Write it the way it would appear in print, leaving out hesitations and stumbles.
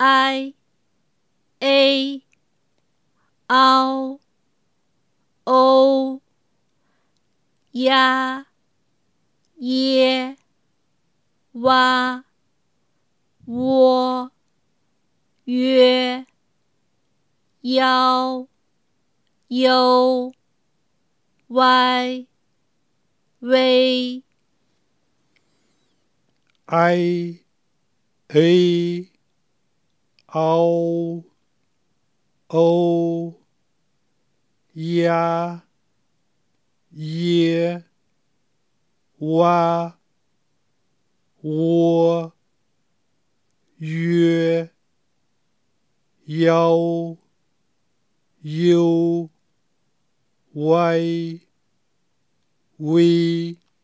I A O呀耶哇喔约腰忧歪微 I A O O 呀耶哇喔约腰忧歪微